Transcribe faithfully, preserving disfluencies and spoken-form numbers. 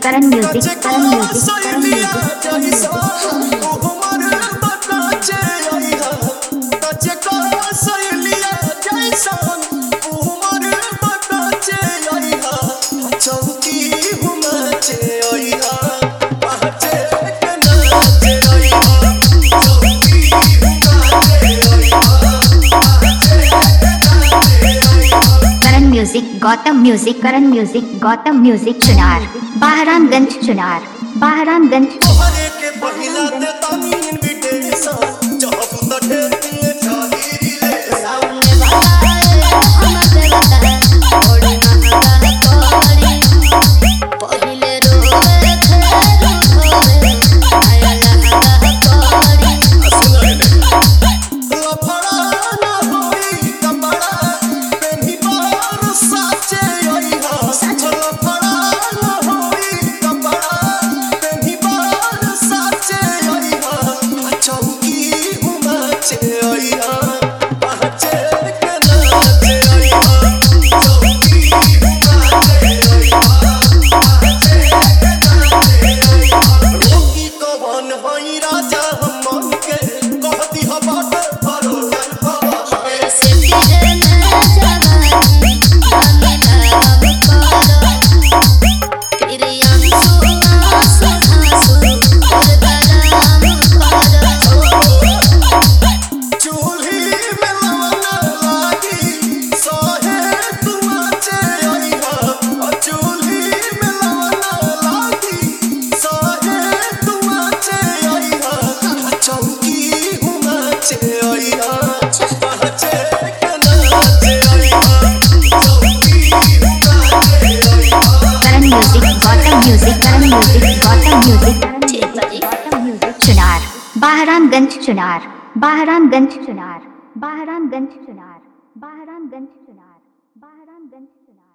Karan music Karan music Karan music Karan music Gautam music Karan music Gautam music Chunar Bahramganj Chunar Bahramganj Chunar Bahramganj Chunar Bahramganj Chunar Bahramganj Chunar Bahramganj Chunar Bahramganj Chunar